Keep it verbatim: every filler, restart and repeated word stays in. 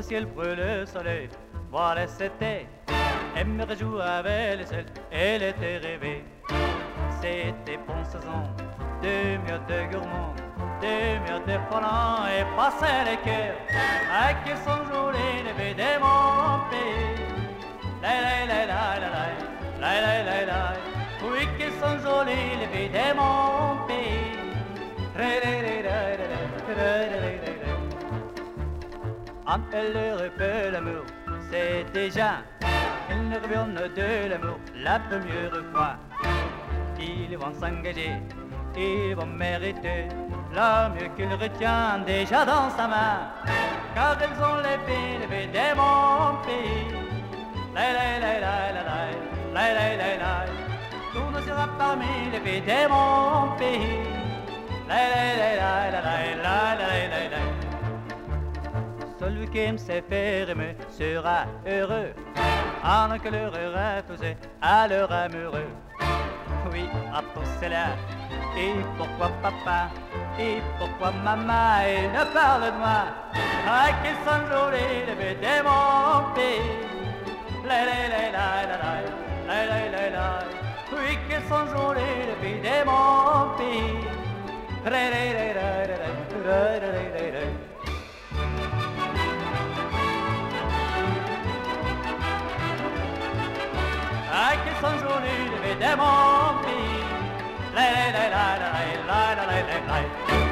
ciel brûle le soleil, voilà c'était. Elle me réjouit avec les ailes, elle était rêvée. C'était bon saison, de miottes de gourmands, de miottes de fondants et passaient les cœurs. Ah, qu'ils sont jolis les bébés de mon pays. La la la la la la la la la. Oui, qu'ils sont jolis les bébés de mon pays. Entre elle et peu l'amour, c'est déjà une revienne de l'amour la première fois. Ils vont s'engager, ils vont mériter la mieux qu'il retient déjà dans sa main. Car ils ont les filles de mon pays. La la la la la la la la la. Tout ne sera parmi les filles de mon pays. La la la la la la la la la. Celui qui aime ses faire aimer sera heureux, en que leur refusé à leur amoureux. Oui, à pour cela, et pourquoi papa, et pourquoi maman, ils ne parlent de moi. Ah, qu'ils sont jolis les bébés de mon pays. La la la la la la la la la. Oui, qu'ils sont jolis les bébés de mon pays. La la la la la la la la. Ah, qu'ils sont jolis les bébés de mon pays. La la la la la la la la la.